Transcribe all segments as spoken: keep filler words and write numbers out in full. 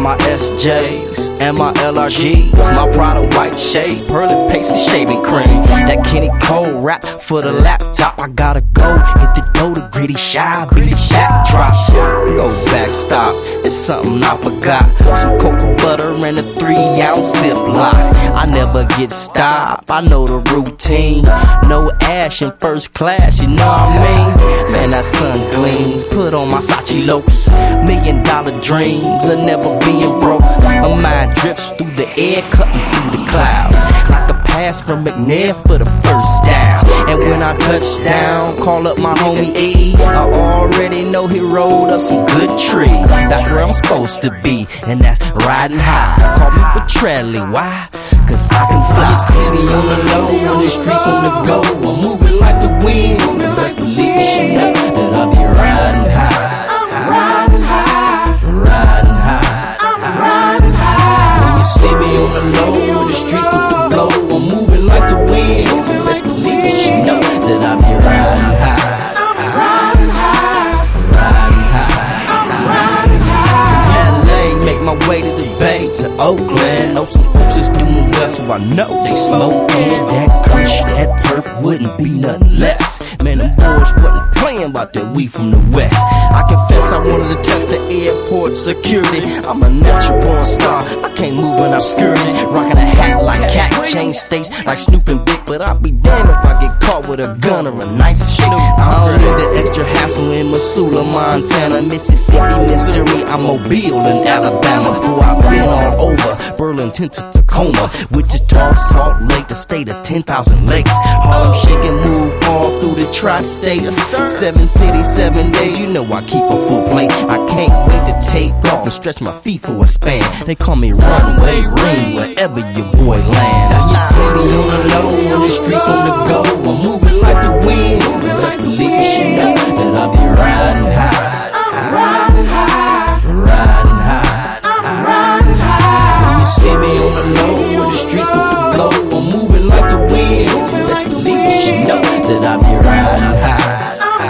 my S Js and my L R Gs, my Prada white shades, pearly paste and shaving cream. That Kenny Cole rap for the laptop. I gotta go hit the dough, the gritty shy, gritty backdrop. Go back, stop. It's something I forgot. Some cocoa butter and a three ounce Ziploc. I never get stopped. I know the routine. No ash in first class, you know what I mean? Man, that sun gleams. Put on my Sachi Lopes. Million dollar dreams of never being broke. My mind drifts through the air, cutting through the clouds. Like a pass from McNair for the first down. And when I touch down, call up my homie E. I already know he rolled up some good tree. That's where I'm supposed to be, and that's riding high. Call me Petrelli, why? Cause I can fly. You see me on the low, on the streets on the go. I'm moving like the wind, and best believe you should know that I'll be riding high. Riding high, riding high, riding high. When you see me on the low, on the streets on the blow, I'm moving like the wind, and best believe you should know that I'll be riding high. Riding high, riding high, riding high. From L A, make my way to the Bay, to Oakland. Know some folks is doing well, so I know they smoking. That kush, that perp wouldn't be nothing less. Man, them boys wasn't playing about that weed from the West. I confess I wanted to test the airport security. I'm a natural born star, I can't move in obscurity. Rocking a hat like cat, change states like Snoop and Big. But I'll be damned if I get caught with a gun or a nice shit. I don't need the extra hassle in Missoula, Montana, Mississippi, Missouri. I'm Mobile in Alabama. Boy, I've been all over, Burlington to Tacoma, Wichita, Salt Lake, the state of ten thousand lakes. Harlem shake and move all through the tri-state. Seven cities, seven days, you know I keep a full plate. I can't wait to take off and stretch my feet for a span. They call me Runway Ring, wherever your boy land. Now you see me on the low, on the streets on the go. I'm moving like the wind, best believe you should know that I'll be riding high. Riding high, riding high, riding high. When you see me on the low, on the streets on the blow, I'm moving like the wind, best believe you should know that I'll be riding high.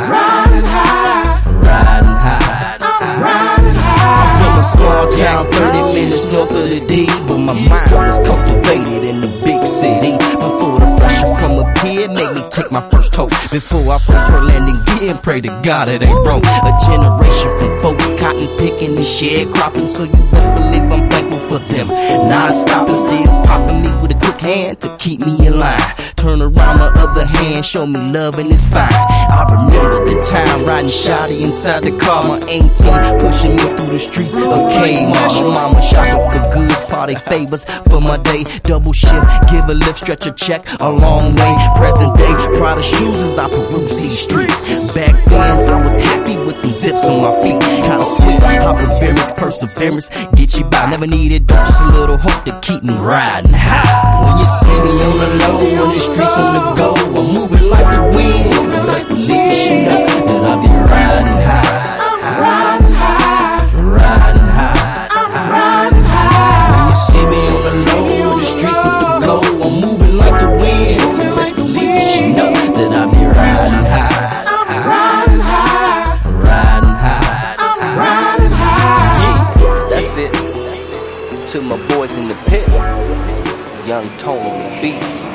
A small town, thirty minutes north of the D, but my mind was cultivated in the big city. Before the pressure from up here made me take my first toke. Before I first heard landing gear, pray to God it ain't broke. A generation from folks cotton picking and sharecropping, so you best believe I'm thankful for them. Non-stop and still popping me with a quick hand to keep me in line. Turn around the other hand, show me love and it's fine. I remember the time riding shoddy inside the car, my eighteen pushing me through the streets of Kmart. Mama shopping for goods, party favors for my day. Double shift, give a lift, stretch a check a long way. Present day, Prada shoes as I peruse these streets. Back then, I was happy with some zips on my feet. Kinda sweet, how perseverance, perseverance get you by. Never needed dope, just a little hope to keep me riding high. When you see me on the low, on the streets on the go, I'm moving like the wind, best believe you should know that I'll be riding high. Riding high, riding high, riding high. When you see me on the low, on the streets of the glow, I'm moving like the wind, best believe you should know that I'll be riding high. Riding high, riding high, riding high. Yeah, that's it. To my boys in the pit, Young Tone on the beat.